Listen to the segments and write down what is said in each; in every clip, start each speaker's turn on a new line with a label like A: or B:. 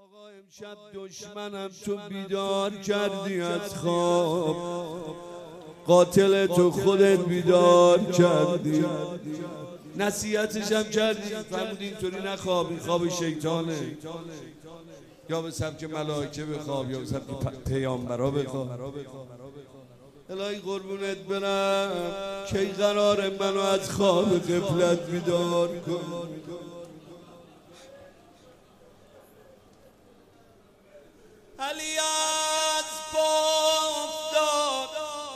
A: آقا امشب دشمنم تو بیدار کردی از خواب، قاتل تو خودت بیدار کردی، نصیحتشم کردی فرمودی اینطوری نخواب، این خواب شیطانه، یا به سبک ملائکه بخواب یا به سبک پیامبرا بخواب. الهی قربونت برم، کی قرار منو از خواب غفلت بیدار کن؟ علی از افتاد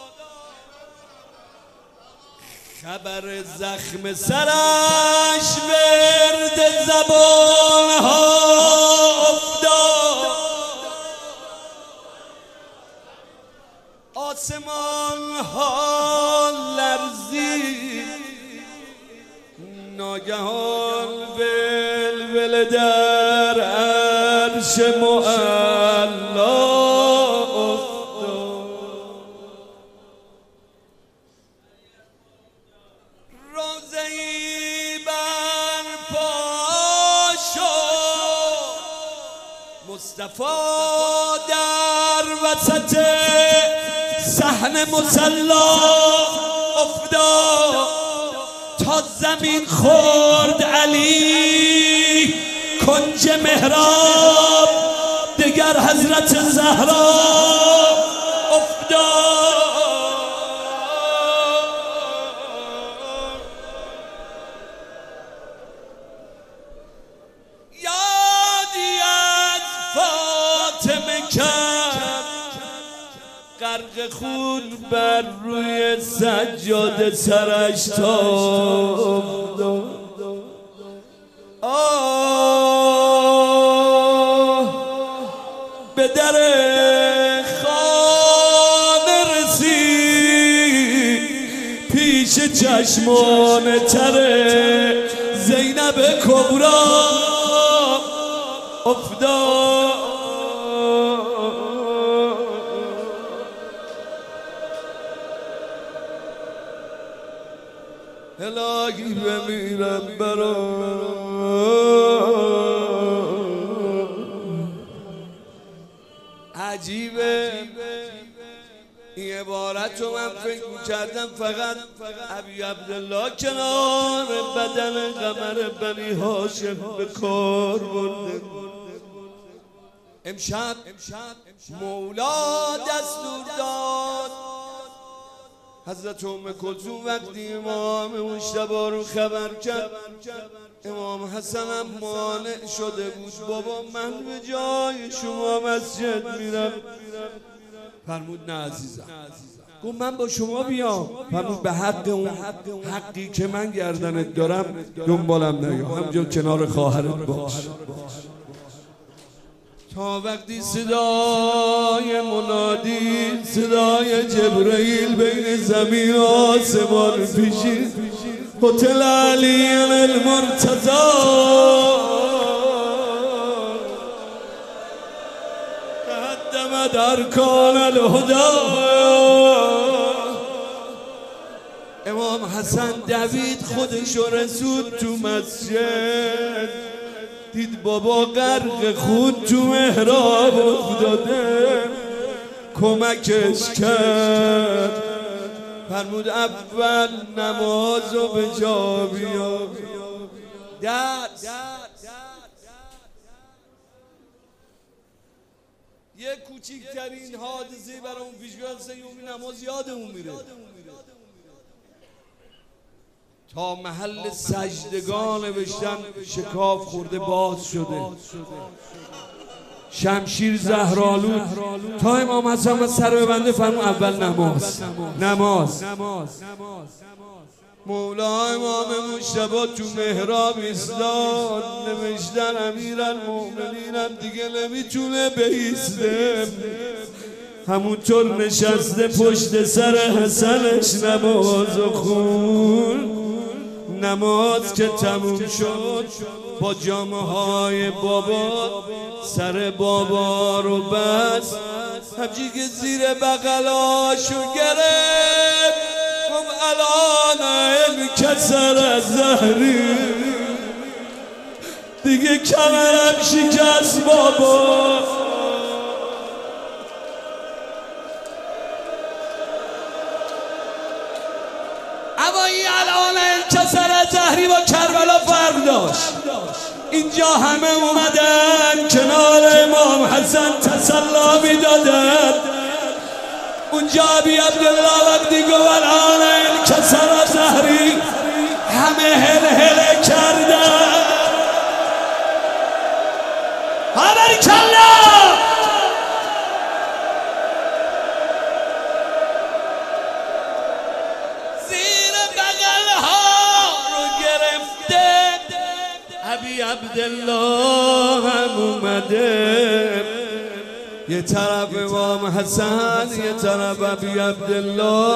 A: خبر زخم سرش ورد زبان ها افتاد، آسمان ها لرزید، ناگهان ولوله در عرش معلا افتاد، روزه‌ای برپا شد، مصطفی در وسط صحن مصلا افتاد، تا زمین خورد علی کنج محراب، دگر حضرت زهرا افتاد. یادی از فاطمه کرد، غرق خون بر روی سجاده سرش تافت. به در خانه رسید، پیش چشمان تر زینب کبرا افتاد. الهی بمیرم برات، عجیبه این عبارت رو من فکر می‌کردم فقط ابی عبدالله کنار بدن قمر بنی هاشم به کار برده. امشب مولا دستور داد حضرت ام کلثوم وقتی امام مجتبی رو خبر کرد، امام حسنم مانع شده بود، بابا من به جای شما مسجد میرم. فرمود نه عزیزم. گفت من با شما بیام. فرمود به حق اون حقی که من گردنت دارم دنبالم نیا، همجا کنار خواهرت باش. تا وقتی صدای منادی، صدای جبرئیل بین زمین و آسمان پیشید، هتل علی المرتضی، تهدمت ارکان الهدی. امام حسن دوید خودش و رسود تو مسجد، دید بابا غرق خود تو محراب افتاده، کمکش کرد. فرمود اول نمازو به جا بیار. یه کوچکترین حادثه برای اون پیشگاه یومی نماز یادمون میره، تا محل سجدگان نوشتن شکاف خورده باز شده، شمشیر زهرآلود، تا امام حسن سر ببنده فرمود اول نماز. مولا امام مجتبی تو محراب ایستاد، نوشتن امیرالمؤمنینم دیگه نمیتونه بایسته، همونطور نشسته پشت سر حسنش نمازو خون. نماز که تموم شد، با جامه های بابا سر بابا رو بست، همچی که زیر بغلاشو گرفت، الان انکسر از زهری، دیگه کمرم شکست بابا. اما این الان کسر زهری با کربلا فرق داشت. اینجا همه اومدن کنار امام حسن تسلا میدادن. اونجا ابی عبدالله وقتی گفت الان کسر زهری همه هل کردن. بارکالله. ابی عبدالله هم اومده، یه طرف امام حسن یه طرف ابی عبدالله.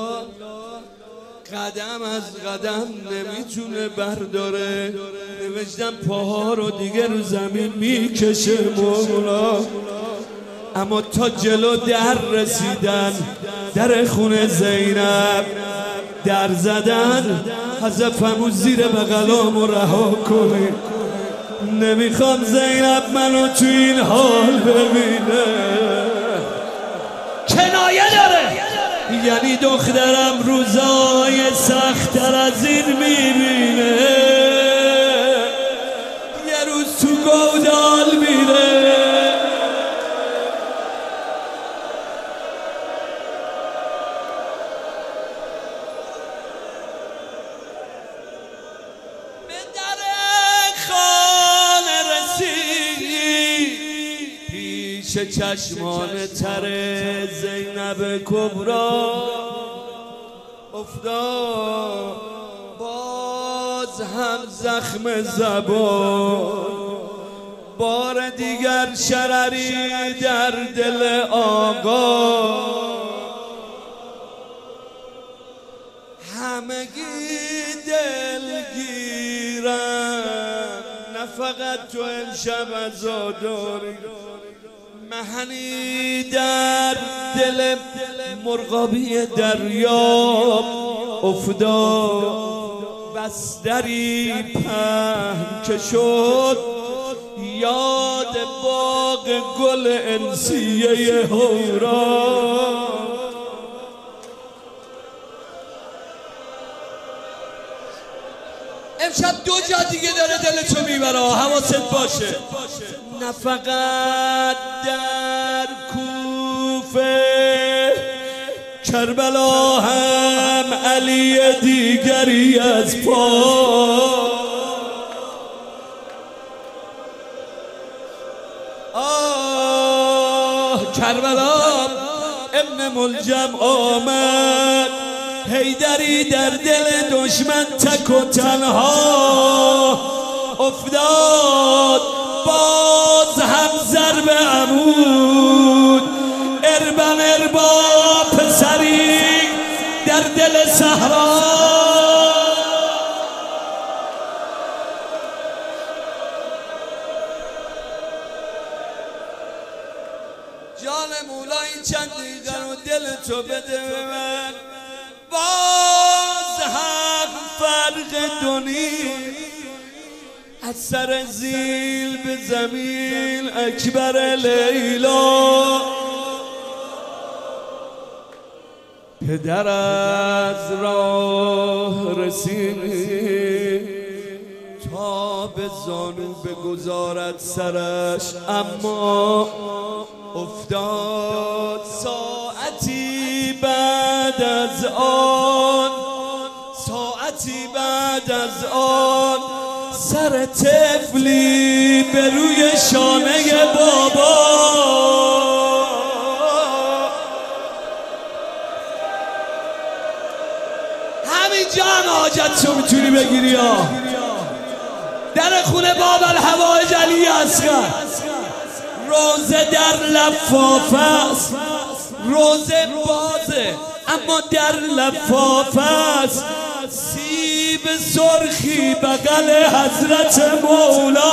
A: قدم از قدم نمیتونه برداره، نوشتم پاها رو دیگه رو زمین میکشه مولا. اما تا جلو در رسیدن، در خونه زینب در زدن، حذفمو زیر بغلامو رها کنه. نمیخوام زینب منو تو این حال ببینه. کنایه داره، یعنی دخترم روزای سخت‌تر از این میبینه. یه روز تو گودال میره. چه چشمان تر زینب کبرا افتاد، باز هم زخم زبان، بار دیگر شرری در دل آقا. همگی دلگیرن، نه فقط تو امشب عزاداری. مهنی در دل مرغابی دریاب افتاد، بستری پهن که شد یاد باغ گل انسیه هورا. امشب دو جا دیگه داره دلتو میبره، حواست باشه. نه فقط در کوفه، کربلا هم علی دیگری از پا. کربلا ابن ملجم آمد، حیدری در دل دشمن تک و تنها افتاد. باز هم ضرب عمود، اربا پسری در دل صحرا. جان مولای چند دیگر و دل تو بده به من. باز هم فرق دونی از سر زیل به زمین اکبر لیلا. پدر از راه رسید تا به زانو بگذارد سرش، اما افتاد ساعتی بعد از آن، ساعتی بعد از آن سر طفلی به روی شانه بابا. همینجا هم حاجتشو میتونی بگیری ها. در خونه باب الحوائج علی اصغر، روزه در لفافه است، روزه بازه اما در لفافه است. سیب سرخی بغل حضرت مولا.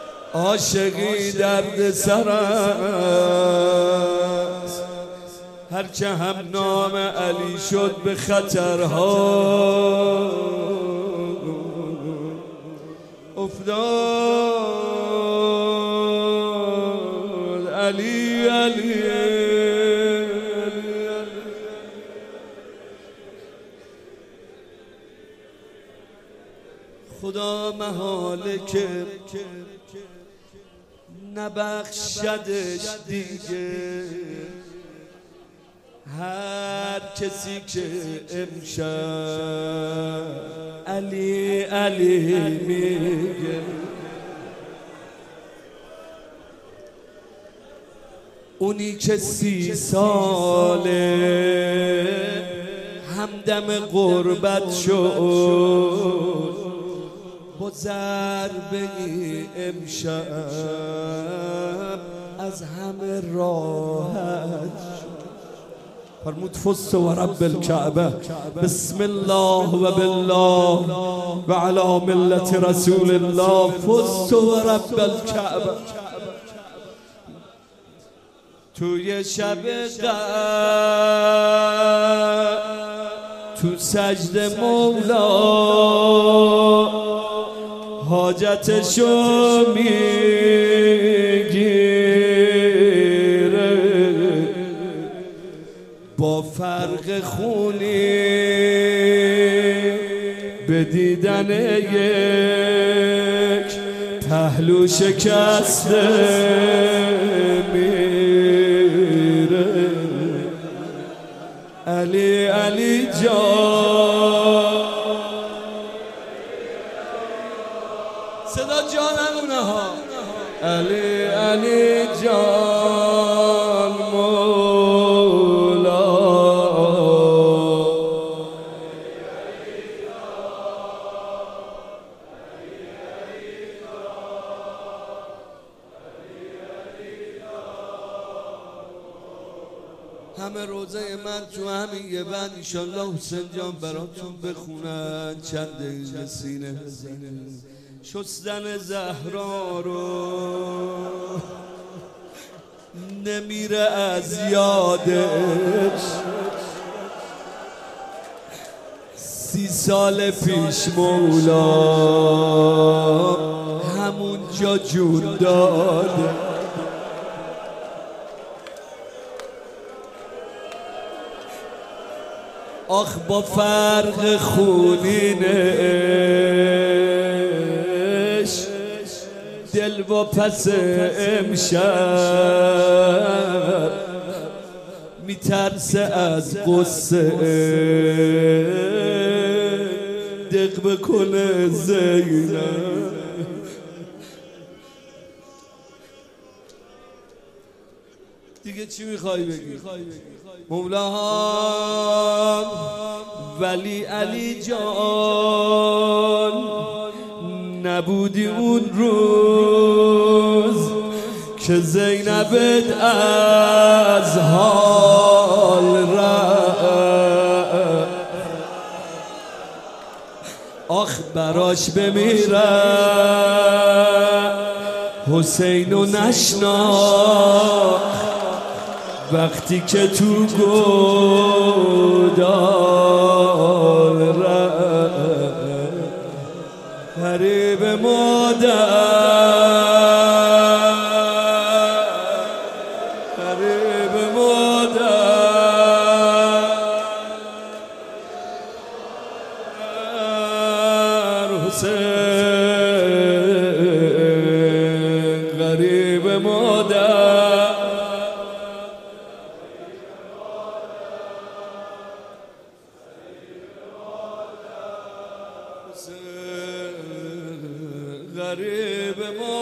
A: عاشقی درد سر است، هر که هم نام علی شد به خطرها افتاد. علی علی خدا محاله که نبخشدش دیگه هر کسی که امشب علی علی میگه. اونی که 30 ساله همدم غربت شد با ضربه امشب از همه راحت شد. فرمود فزت و رب الكعبه بسم الله و بالله و علی ملت رسول الله فزت و رب الكعبه. توی شب قدر تو سجد مولا حاجتشو میگیره با فرق خونی به دیدن یک پهلو شکسته میره. علی علی جان صدا جانمونه ها. علی علی جان مولا همه روزه من تو همین یه بند انشالله حسین جان براتون بخونن چند دقیقه سینه بزنه. شستن زهرا رو نمیره از یادش 30 سال پیش مولا همون جا جون داده. آخ با فرق خونینش دل و پس امشب میترسه از قصه دق بکنه زینب. دیگه چی میخوای بگی؟ مولا ولی علی جان نبودی اون روز که زینبت از حال رفت. آخ براش بمیرم حسینو نشناخت وقتی که تو گودال رفت. غریب مادر غریب مادر حسین غریب مادر غریب ما